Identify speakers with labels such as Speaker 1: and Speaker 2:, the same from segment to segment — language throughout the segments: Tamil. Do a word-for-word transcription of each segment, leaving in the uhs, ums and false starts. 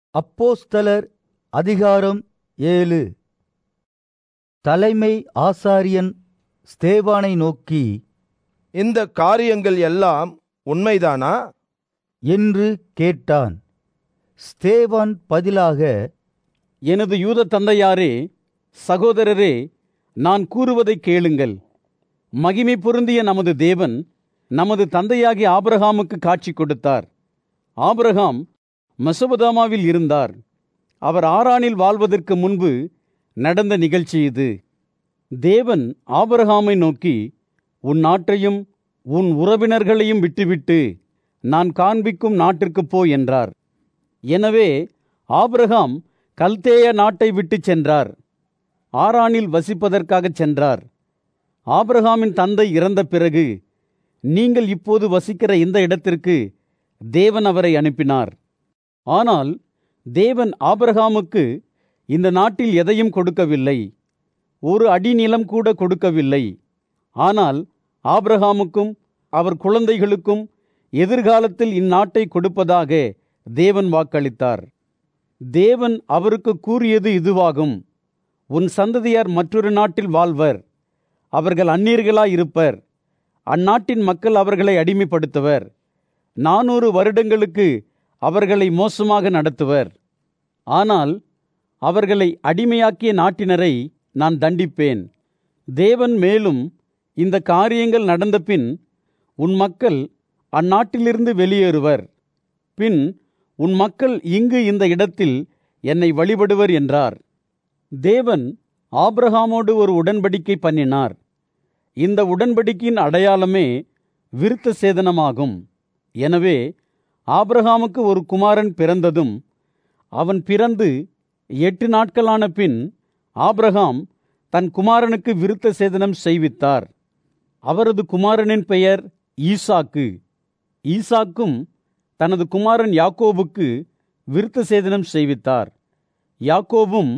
Speaker 1: அப்போஸ்தலர் அதிகாரம் ஏழு. தலைமை ஆசாரியன் ஸ்தேவானை நோக்கி,
Speaker 2: இந்த காரியங்கள் எல்லாம் உண்மைதானா
Speaker 1: என்று கேட்டான். ஸ்தேவான் பதிலாக,
Speaker 3: எனது யூத தந்தையாரே, சகோதரரே, நான் கூறுவதை கேளுங்கள். மகிமை பொருந்திய நமது தேவன் நமது தந்தையாகிய ஆபிரகாமுக்கு காட்சி கொடுத்தார். ஆபிரகாம் மெசொபொத்தாமியாவில் இருந்தார். அவர் ஆரானில் வாழ்வதற்கு முன்பு நடந்த நிகழ்ச்சி இது. தேவன் ஆபிரகாமை நோக்கி, உன் நாட்டையும் உன் உறவினர்களையும் விட்டுவிட்டு நான் காண்பிக்கும் நாட்டிற்கு போ என்றார். எனவே ஆபிரகாம் கல்தேய நாட்டை விட்டு சென்றார். ஆரானில் வசிப்பதற்காக சென்றார். ஆபிரகாமின் தந்தை இறந்த பிறகு, நீங்கள் இப்போது வசிக்கிற இந்த இடத்திற்கு தேவன் அவரை அனுப்பினார். ஆனால் தேவன் ஆபிரகாமுக்கு இந்த நாட்டில் எதையும் கொடுக்கவில்லை, ஒரு அடி நிலம் கூட கொடுக்கவில்லை. ஆனால் ஆபிரகாமுக்கும் அவர் குழந்தைகளுக்கும் எதிர்காலத்தில் இந்நாட்டை கொடுப்பதாக தேவன் வாக்களித்தார். தேவன் அவருக்கு கூறியது இதுவாகும்: உன் சந்ததியார் மற்றொரு நாட்டில் வாழ்வர். அவர்கள் அந்நியர்களாயிருப்பர். அந்நாட்டின் மக்கள் அவர்களை அடிமைப்படுத்துவர். நானூறு வருடங்களுக்கு அவர்களை மோசமாக நடத்துவர். ஆனால் அவர்களை அடிமையாக்கிய நாட்டினரை நான் தண்டிப்பேன். தேவன் மேலும், இந்த காரியங்கள் நடந்தபின் உன் மக்கள் அந்நாட்டிலிருந்து வெளியேறுவர். பின் உன் மக்கள் இங்கு இந்த இடத்தில் என்னை வழிபடுவர் என்றார். தேவன் ஆபிரகாமோடு ஒரு உடன்படிக்கை பண்ணினார். இந்த உடன்படிக்கையின் அடையாளமே விருத்த சேதனமாகும். எனவே ஆபிரகாமுக்கு ஒரு குமாரன் பிறந்ததும், அவன் பிறந்து எட்டு நாட்களான பின் ஆபிரகாம் தன் குமாரனுக்கு விருத்த சேதனம் செய்வித்தார். அவரது குமாரனின் பெயர் ஈசாக்கு. ஈசாக்கும் தனது குமாரன் யாக்கோபுக்கு விருத்த சேதனம் செய்வித்தார். யாக்கோபும்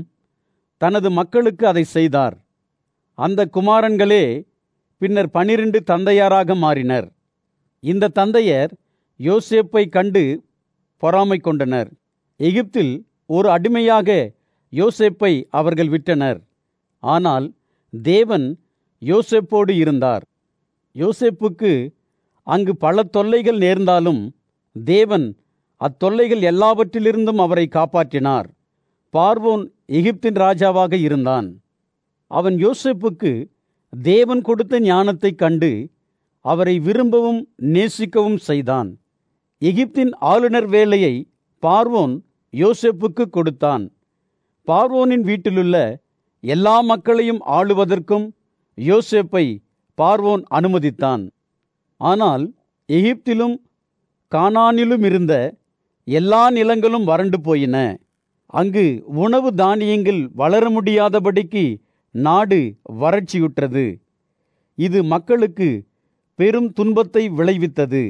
Speaker 3: தனது மக்களுக்கு அதை செய்தார். அந்த குமாரன்களே பின்னர் பனிரெண்டு தந்தையாராக மாறினர். இந்த தந்தையர் யோசேப்பை கண்டு பொறாமை கொண்டனர். எகிப்தில் ஒரு அடிமையாக யோசேப்பை அவர்கள் விட்டனர். ஆனால் தேவன் யோசேப்போடு இருந்தார். யோசேப்புக்கு அங்கு பல தொல்லைகள் நேர்ந்தாலும் தேவன் அத்தொல்லைகள் எல்லாவற்றிலிருந்தும் அவரை காப்பாற்றினார். பார்வோன் எகிப்தின் ராஜாவாக இருந்தான். அவன் யோசேப்புக்கு தேவன் கொடுத்த ஞானத்தை கண்டு அவரை விரும்பவும் நேசிக்கவும் செய்தான். எகிப்தின் ஆளுநர் வேலையை பார்வோன் யோசேப்புக்கு கொடுத்தான். பார்வோனின் வீட்டிலுள்ள எல்லா மக்களையும் ஆளுவதற்கும் யோசேப்பை பார்வோன் அனுமதித்தான். ஆனால் எகிப்திலும் கானானிலும் இருந்த எல்லா நிலங்களும் வறண்டு போயின. அங்கு உணவு தானியங்கள் வளர முடியாதபடிக்கு நாடு வறட்சியுற்றது. இது மக்களுக்கு பெரும் துன்பத்தை விளைவித்தது.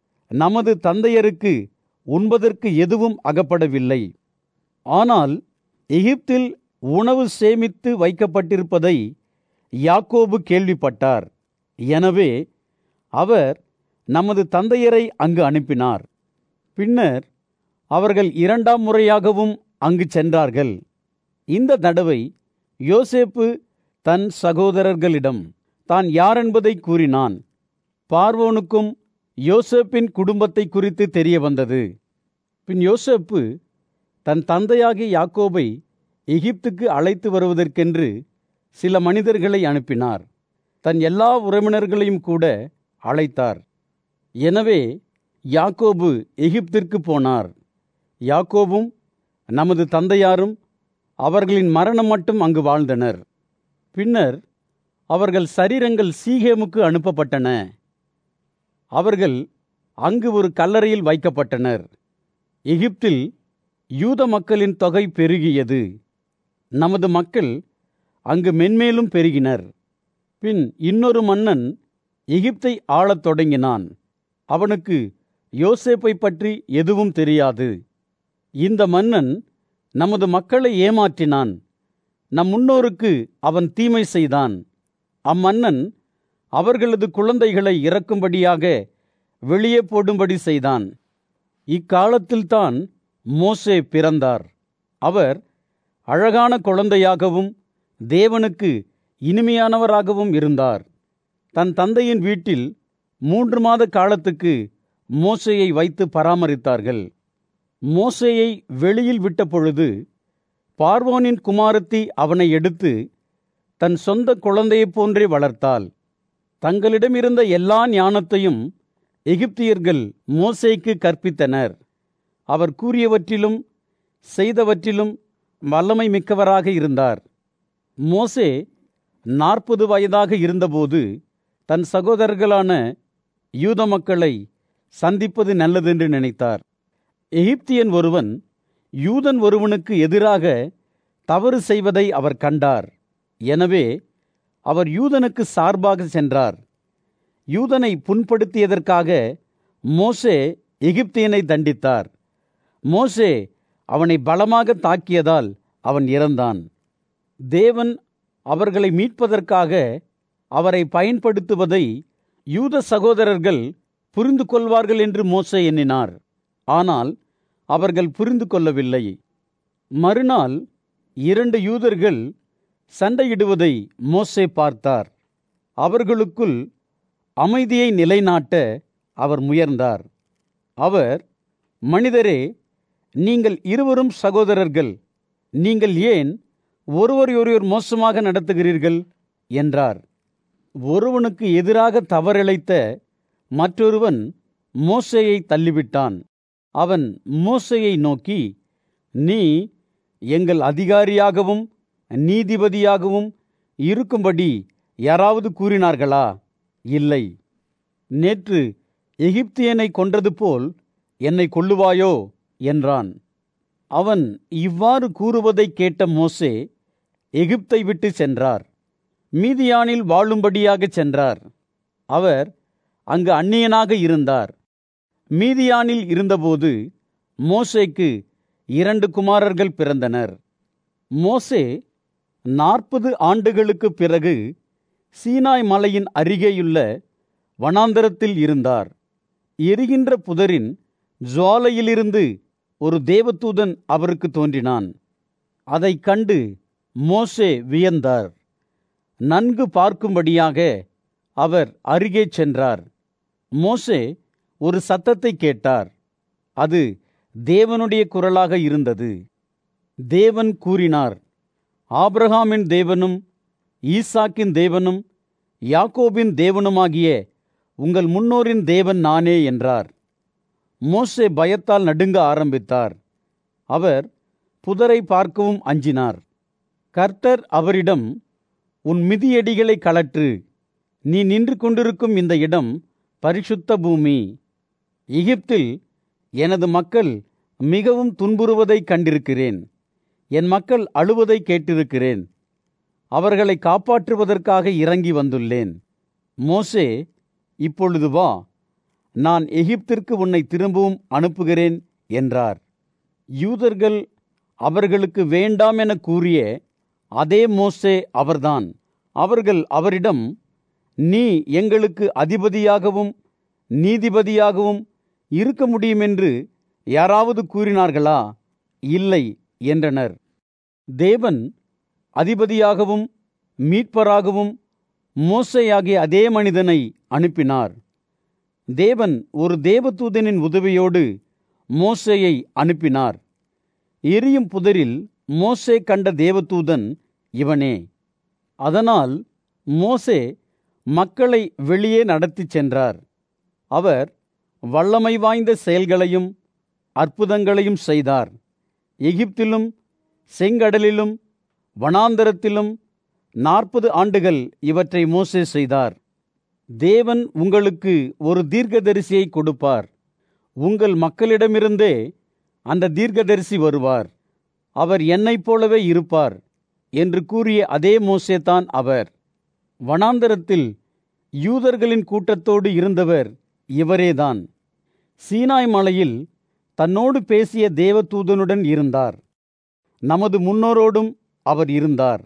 Speaker 3: நமது தந்தையருக்கு உண்பதற்கு எதுவும் அகப்படவில்லை. ஆனால் எகிப்தில் உணவு சேமித்து வைக்கப்பட்டிருப்பதை யாக்கோபு கேள்விப்பட்டார். எனவே அவர் நமது தந்தையரை அங்கு அனுப்பினார். பின்னர் அவர்கள் இரண்டாம் முறையாகவும் அங்கு சென்றார்கள். இந்த தடவை யோசேப்பு தன் சகோதரர்களிடம் தான் யாரென்பதை கூறினான். பார்வோனுக்கும் யோசேப்பின் குடும்பத்தை குறித்து தெரிய வந்தது. பின் யோசேப்பு தன் தந்தையாகிய யாக்கோபை எகிப்துக்கு அழைத்து வருவதற்கென்று சில மனிதர்களை அனுப்பினார். தன் எல்லா உறவினர்களையும் கூட அழைத்தார். எனவே யாக்கோபு எகிப்திற்கு போனார். யாக்கோபும் நமது தந்தையாரும் அவர்களின் மரணம் மட்டும் அங்கு வாழ்ந்தனர். பின்னர் அவர்கள் சரீரங்கள் சீகேமுக்கு அனுப்பப்பட்டன. அவர்கள் அங்கு ஒரு கல்லறையில் வைக்கப்பட்டனர். எகிப்தில் யூத மக்களின் தொகை பெருகியது. நமது மக்கள் அங்கு மென்மேலும் பெருகினர். பின் இன்னொரு மன்னன் எகிப்தை ஆளத் தொடங்கினான். அவனுக்கு யோசேப்பை பற்றி எதுவும் தெரியாது. இந்த மன்னன் நமது மக்களை ஏமாற்றினான். நம் முன்னோருக்கு அவன் தீமை செய்தான். அம்மன்னன் அவர்களது குழந்தைகளை இறக்கும்படியாக வெளியே போடும்படி செய்தான். இக்காலத்தில்தான் மோசே பிறந்தார். அவர் அழகான குழந்தையாகவும் தேவனுக்கு இனிமையானவராகவும் இருந்தார். தன் தந்தையின் வீட்டில் மூன்று மாத காலத்துக்கு மோசேயை வைத்து பராமரித்தார்கள். மோசேயை வெளியில் விட்ட பொழுது பார்வோனின் குமாரத்தி அவனை எடுத்து தன் சொந்த குழந்தையைப் போன்றே வளர்த்தாள். தங்களிடமிருந்த எல்லா ஞானத்தையும் எகிப்தியர்கள் மோசேக்கு கற்பித்தனர். அவர் கூறியவற்றிலும் செய்தவற்றிலும் வல்லமை மிக்கவராக இருந்தார். மோசே நாற்பது வயதாக இருந்தபோது தன் சகோதரர்களான யூத மக்களை சந்திப்பது நல்லதென்று நினைத்தார். எகிப்தியன் ஒருவன் யூதன் ஒருவனுக்கு எதிராக தவறு செய்வதை அவர் கண்டார். எனவே அவர் யூதனுக்கு சார்பாக சென்றார். யூதனை புண்படுத்தியதற்காக மோசே எகிப்தியனை தண்டித்தார். மோசே அவனை பலமாக தாக்கியதால் அவன் இறந்தான். தேவன் அவர்களை மீட்பதற்காக அவரை பயன்படுத்துவதை யூத சகோதரர்கள் புரிந்து கொள்வார்கள் என்று மோசே எண்ணினார். ஆனால் அவர்கள் புரிந்து கொள்ளவில்லை. மறுநாள் இரண்டு யூதர்கள் சண்டையிடுவதை மோசே பார்த்தார். அவர்களுக்குள் அமைதியை நிலைநாட்ட அவர் முயன்றார். அவர், மனிதரே, நீங்கள் இருவரும் சகோதரர்கள், நீங்கள் ஏன் ஒருவரையொருவர் மோசமாக நடத்துகிறீர்கள் என்றார். ஒருவனுக்கு எதிராக தவறிழைத்த மற்றொருவன் மோசேயை தள்ளிவிட்டான். அவன் மோசேயை நோக்கி, நீ எங்கள் அதிகாரியாகவும் நீதிபதியாகவும் இருக்கும்படி யாராவது கூறினார்களா? இல்லை. நேற்று எகிப்தியனை கொன்றது போல் என்னை கொல்லுவாயோ என்றான். அவன் இவ்வாறு கூறுவதை கேட்ட மோசே எகிப்தை விட்டு சென்றார். மீதியானில் வாழும்படியாக சென்றார். அவர் அங்கு அந்நியனாக இருந்தார். மீதியானில் இருந்தபோது மோசேக்கு இரண்டு குமாரர்கள் பிறந்தனர். மோசே நாற்பது ஆண்டுகளுக்கு பிறகு சீனாய் மலையின் அருகேயுள்ள வனாந்தரத்தில் இருந்தார். எரிகின்ற புதரின் ஜுவாலையிலிருந்து ஒரு தேவதூதன் அவருக்கு தோன்றினான். அதைக் கண்டு மோசே வியந்தார். நன்கு பார்க்கும்படியாக அவர் அருகே சென்றார். மோசே ஒரு சத்தத்தை கேட்டார். அது தேவனுடைய குரலாக இருந்தது. தேவன் கூறினார், ஆபிரகாமின் தேவனும் ஈசாக்கின் தேவனும் யாக்கோபின் தேவனுமாகிய உங்கள் முன்னோரின் தேவன் நானே என்றார். மோசே பயத்தால் நடுங்க ஆரம்பித்தார். அவர் புதரை பார்க்கவும் அஞ்சினார். கர்த்தர் அவரிடம், உன் மிதியடிகளை கழற்று, நீ நின்று கொண்டிருக்கும் இந்த இடம் பரிசுத்த பூமி. எகிப்தில் எனது மக்கள் மிகவும் துன்புறுவதைக் கண்டிருக்கிறேன். என் மக்கள் அழுவதை கேட்டிருக்கிறேன். அவர்களை காப்பாற்றுவதற்காக இறங்கி வந்துள்ளேன். மோசே, இப்பொழுது வா, நான் எகிப்திற்கு உன்னை திரும்பவும் அனுப்புகிறேன் என்றார். யூதர்கள் அவர்களுக்கு வேண்டாம் என கூறிய அதே மோசே அவர்தான். அவர்கள் அவரிடம், நீ எங்களுக்கு அதிபதியாகவும் நீதிபதியாகவும் இருக்க முடியும் என்று யாராவது கூறினார்களா? இல்லை என்றனர். தேவன் அதிபதியாகவும் மீட்பராகவும் மோசேயாகிய அதே மனிதனை அனுப்பினார். தேவன் ஒரு தேவதூதனின் உதவியோடு மோசேயை அனுப்பினார். எரியும் புதரில் மோசே கண்ட தேவதூதன் இவனே. அதனால் மோசே மக்களை வெளியே நடத்திச் சென்றார். அவர் வல்லமை வாய்ந்த செயல்களையும் அற்புதங்களையும் செய்தார். எகிப்திலும் செங்கடலிலும் வனாந்தரத்திலும் நாற்பது ஆண்டுகள் இவற்றை மோசே செய்தார். தேவன் உங்களுக்கு ஒரு தீர்க்கதரிசியை கொடுப்பார். உங்கள் மக்களிடமிருந்தே அந்த தீர்க்கதரிசி வருவார். அவர் என்னைப் போலவே இருப்பார் என்று கூறிய அதே மோசேதான் அவர். வனாந்தரத்தில் யூதர்களின் கூட்டத்தோடு இருந்தவர் இவரேதான். சீனாய் மலையில் தன்னோடு பேசிய தேவதூதனுடன் இருந்தார். நமது முன்னோரோடும் அவர் இருந்தார்.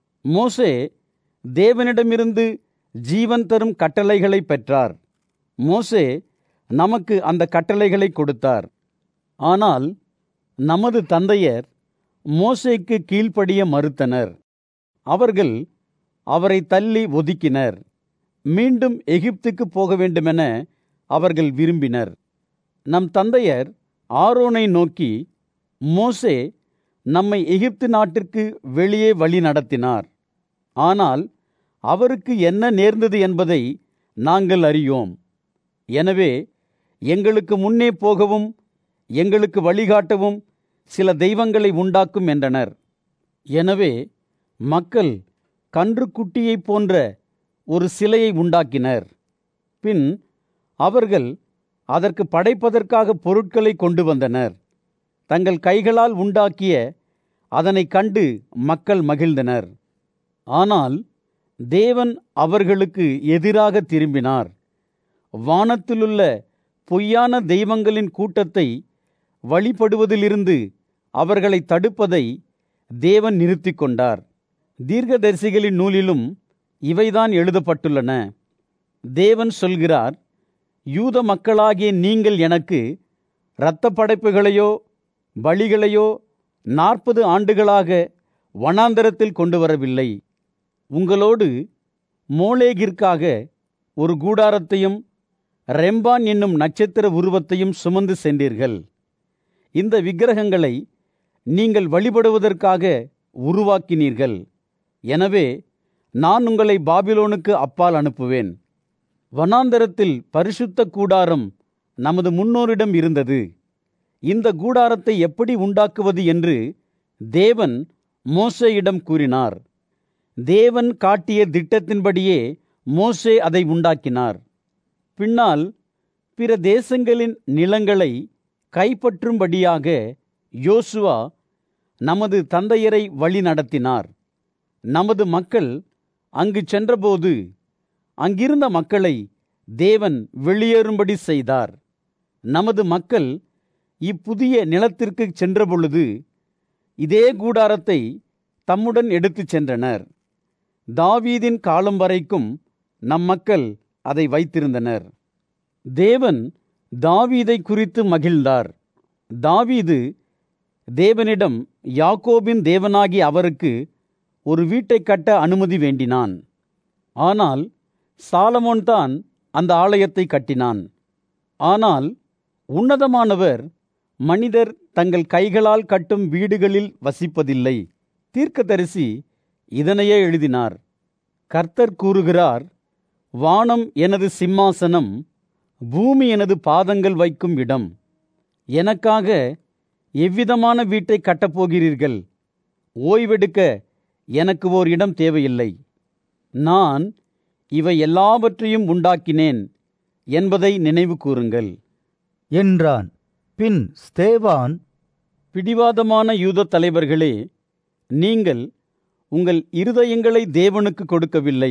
Speaker 3: மோசே தேவனிடமிருந்து ஜீவன் தரும் கட்டளைகளை பெற்றார். மோசே நமக்கு அந்த கட்டளைகளை கொடுத்தார். ஆனால் நமது தந்தையர் மோசேக்கு கீழ்ப்படிய மறுத்தனர். அவர்கள் அவரை தள்ளி ஒதுக்கினர். மீண்டும் எகிப்துக்கு போக வேண்டுமென அவர்கள் விரும்பினர். நம் தந்தையர் ஆரோனை நோக்கி, மோசே நம்மை எகிப்து நாட்டிற்கு வெளியே வழி நடத்தினார். ஆனால் அவருக்கு என்ன நேர்ந்தது என்பதை நாங்கள் அறியோம். எனவே எங்களுக்கு முன்னே போகவும் எங்களுக்கு வழிகாட்டவும் சில தெய்வங்களை உண்டாக்கும் என்றனர். எனவே மக்கள் கன்றுக்குட்டியைப் போன்ற ஒரு சிலையை உண்டாக்கினர். பின் அவர்கள் அதற்கு படைப்பதற்காக பொருட்களை கொண்டு வந்தனர். தங்கள் கைகளால் உண்டாக்கிய அதனை கண்டு மக்கள் மகிழ்ந்தனர். ஆனால் தேவன் அவர்களுக்கு எதிராக திரும்பினார். வானத்திலுள்ள பொய்யான தெய்வங்களின் கூட்டத்தை வழிபடுவதிலிருந்து அவர்களை தடுப்பதை தேவன் நிறுத்திக் கொண்டார். தீர்க்கதரிசிகளின் நூலிலும் இவைதான் எழுதப்பட்டுள்ளன. தேவன் சொல்கிறார், யூத மக்களாகிய நீங்கள் எனக்கு இரத்த படைப்புகளையோ பலிகளையோ நாற்பது ஆண்டுகளாக வனாந்தரத்தில் கொண்டு வரவில்லை. உங்களோடு மோளேகிற்காக ஒரு கூடாரத்தையும் ரெம்பான் என்னும் நட்சத்திர உருவத்தையும் சுமந்து சென்றீர்கள். இந்த விக்கிரகங்களை நீங்கள் வழிபடுவதற்காக உருவாக்கினீர்கள். எனவே நான் உங்களை பாபிலோனுக்கு அப்பால் அனுப்புவேன். வனாந்தரத்தில் பரிசுத்த கூடாரம் நமது முன்னோரிடம் இருந்தது. இந்த கூடாரத்தை எப்படி உண்டாக்குவது என்று தேவன் மோசேயிடம் கூறினார். தேவன் காட்டிய திட்டத்தின்படியே மோசே அதை உண்டாக்கினார். பின்னால் பிற தேசங்களின் நிலங்களை கைப்பற்றும்படியாக யோசுவா நமது தந்தையரை வழி நடத்தினார். நமது மக்கள் அங்கு சென்றபோது அங்கிருந்த மக்களை தேவன் வெளியேறும்படி செய்தார். நமது மக்கள் இப்புதிய நிலத்திற்கு சென்றபொழுது இதே கூடாரத்தை தம்முடன் எடுத்துச் சென்றனர். தாவீதின் காலம் வரைக்கும் நம் மக்கள் அதை வைத்திருந்தனர். தேவன் தாவீதை குறித்து மகிழ்ந்தார். தாவீது தேவனிடம் யாக்கோபின் தேவனாகி அவருக்கு ஒரு வீட்டை கட்ட அனுமதி வேண்டினான். ஆனால் சாலமோன் தான் அந்த ஆலயத்தை கட்டினான். ஆனால் உன்னதமானவர் மனிதர் தங்கள் கைகளால் கட்டும் வீடுகளில் வசிப்பதில்லை. தீர்க்கதரிசி இதனையே எழுதினார். கர்த்தர் கூறுகிறார், வானம் எனது சிம்மாசனம், பூமி எனது பாதங்கள் வைக்கும் இடம். எனக்காக எவ்விதமான வீட்டை கட்டப்போகிறீர்கள்? ஓய்வெடுக்க எனக்கு ஓர் இடம் தேவையில்லை. நான் இவை எல்லாவற்றையும் உண்டாக்கினேன் என்பதை நினைவு கூறுங்கள்
Speaker 1: என்றான். பின் ஸ்தேவான்,
Speaker 3: பிடிவாதமான யூத தலைவர்களே, நீங்கள் உங்கள் இருதயங்களை தேவனுக்கு கொடுக்கவில்லை.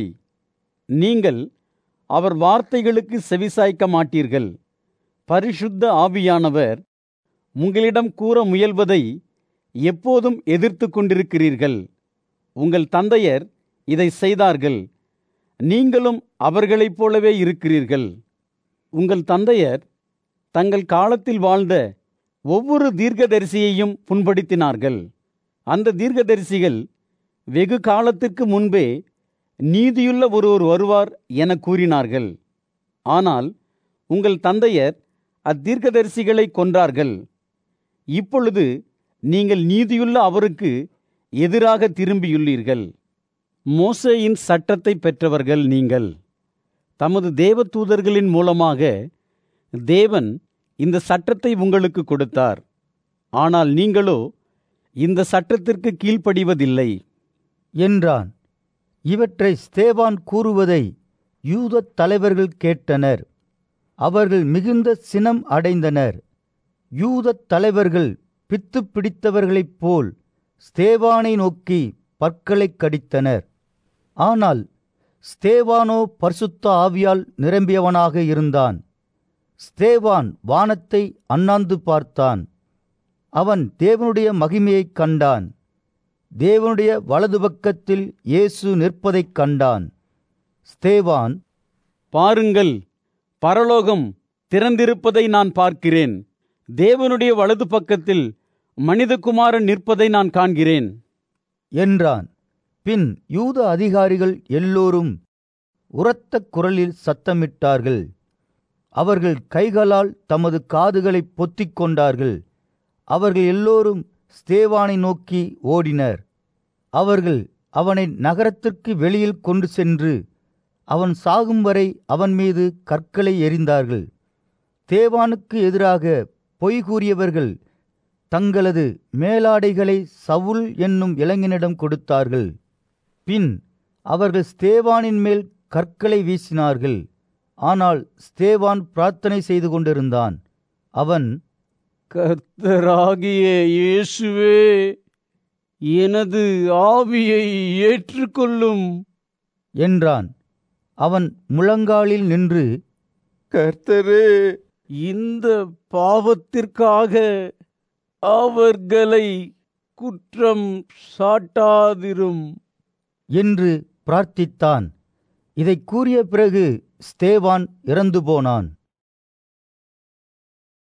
Speaker 3: நீங்கள் அவர் வார்த்தைகளுக்கு செவிசாய்க்க மாட்டீர்கள். பரிசுத்த ஆவியானவர் உங்களிடம் கூற முயல்வதை எப்போதும் எதிர்த்து கொண்டிருக்கிறீர்கள். உங்கள் தந்தையர் இதை செய்தார்கள். நீங்களும் அவர்களைப் போலவே இருக்கிறீர்கள். உங்கள் தந்தையர் தங்கள் காலத்தில் வாழ்ந்த ஒவ்வொரு தீர்க்கதரிசியையும் புண்படுத்தினார்கள். அந்த தீர்க்கதரிசிகள் வெகு காலத்திற்கு முன்பே நீதியுள்ள ஒருவர் வருவார் என கூறினார்கள். ஆனால் உங்கள் தந்தையர் அத்தீர்க்கதரிசிகளை கொன்றார்கள். இப்பொழுது நீங்கள் நீதியுள்ள அவருக்கு எதிராக திரும்பியுள்ளீர்கள். மோசேயின் சட்டத்தை பெற்றவர்கள் நீங்கள். தமது தேவ தூதர்களின் மூலமாக தேவன் இந்த சட்டத்தை உங்களுக்கு கொடுத்தார். ஆனால் நீங்களோ இந்த சட்டத்திற்கு கீழ்ப்படிவதில்லை
Speaker 1: என்றான். இவற்றை ஸ்தேவான் கூறுவதை யூதத் தலைவர்கள் கேட்டனர். அவர்கள் மிகுந்த சினம் அடைந்தனர். யூதத் தலைவர்கள் பித்து பிடித்தவர்களைப் போல் ஸ்தேவானை நோக்கி பற்களைக் கடித்தனர். ஆனால் ஸ்தேவானோ பரிசுத்த ஆவியால் நிரம்பியவனாக இருந்தான். ஸ்தேவான் வானத்தை அண்ணாந்து பார்த்தான். அவன் தேவனுடைய மகிமையைக் கண்டான். தேவனுடைய வலது பக்கத்தில் இயேசு நிற்பதைக் கண்டான். ஸ்தேவான்,
Speaker 3: பாருங்கள், பரலோகம் திறந்திருப்பதை நான் பார்க்கிறேன். தேவனுடைய வலது பக்கத்தில் மனிதகுமாரன் நிற்பதை நான் காண்கிறேன்
Speaker 1: என்றான். பின் யூத அதிகாரிகள் எல்லோரும் உரத்த குரலில் சத்தமிட்டார்கள். அவர்கள் கைகளால் தமது காதுகளை பொத்திக் கொண்டார்கள். அவர்கள் எல்லோரும் ஸ்தேவானை நோக்கி ஓடினர். அவர்கள் அவனை நகரத்திற்கு வெளியில் கொண்டு சென்று அவன் சாகும் வரை அவன் மீது கற்களை எறிந்தார்கள். ஸ்தேவானுக்கு எதிராக பொய் கூறியவர்கள் தங்களது மேலாடைகளை சவுல் என்னும் இளைஞனிடம் கொடுத்தார்கள். பின் அவர்கள் ஸ்தேவானின் மேல் கற்களை வீசினார்கள். ஆனால் ஸ்தேவான் பிரார்த்தனை செய்து கொண்டிருந்தான். அவன்,
Speaker 3: கர்த்தராகிய இயேசுவே, எனது ஆவியை ஏற்றுக்கொள்ளும்
Speaker 1: என்றான். அவன் முழங்காலில் நின்று,
Speaker 2: கர்த்தரே,
Speaker 3: இந்த பாவத்திற்காக அவர்களை குற்றம் சாட்டாதிரும்
Speaker 1: என்று பிரார்த்தித்தான். இதைக் கூறிய பிறகு ஸ்தேவான் இறந்து போனான்.